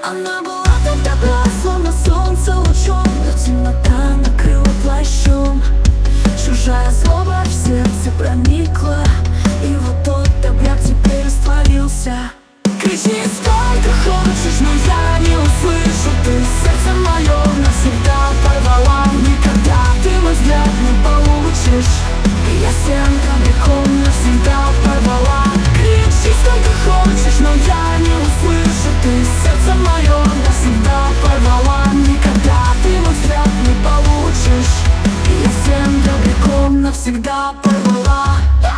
Она была так добра, словно солнце лучом, но темнота накрыла плащом. Чужая злоба в сердце проникла, и вот тот добряк теперь растворился. Кричи сколько хочешь, но я не услышу. Ты сердце мое навсегда порвала. Никогда ты мой взгляд не получишь, и я всем добряком навсегда порвала. Кричи сколько хочешь, но я не услышу. Ты сердце мое навсегда порвала. Никогда ты мой взгляд не получишь, и я всем добряком навсегда порвала.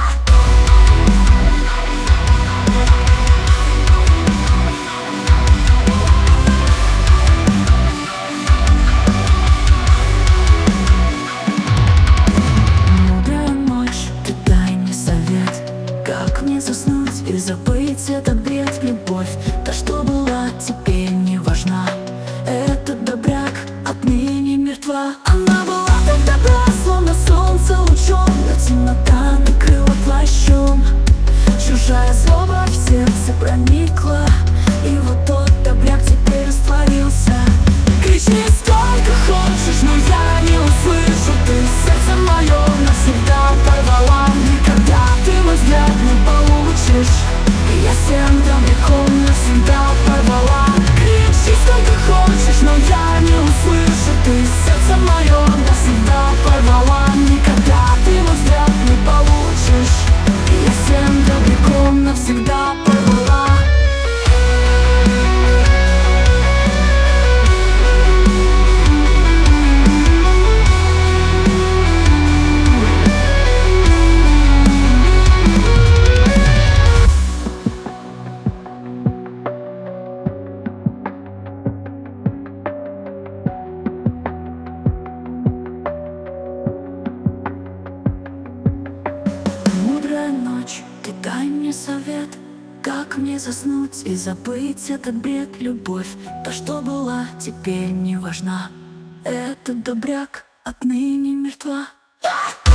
Как мне заснуть и забыть этот бред? Любовь, та, что была, теперь не важна. Этот добряк отныне мертва. Она была так добра, словно солнце лучом, но темнота накрыла плащом. Чужая злоба в сердце проникла, и вот тот добряк теперь растворился. Кричи сколько хочешь, но я не услышу. Ты сердце мое навсегда порвала. Никогда ты мой взгляд не получишь, и я всем добряком навсегда порвала. Кричи сколько хочешь, но я не услышу. Ты сердце мое навсегда порвала. Никогда ты мой взгляд не получишь, и я всем добряком навсегда порвала. Ночь, ты дай мне совет, как мне заснуть и забыть этот бред. Любовь, та, что была, теперь не важна. Этот добряк отныне мертва.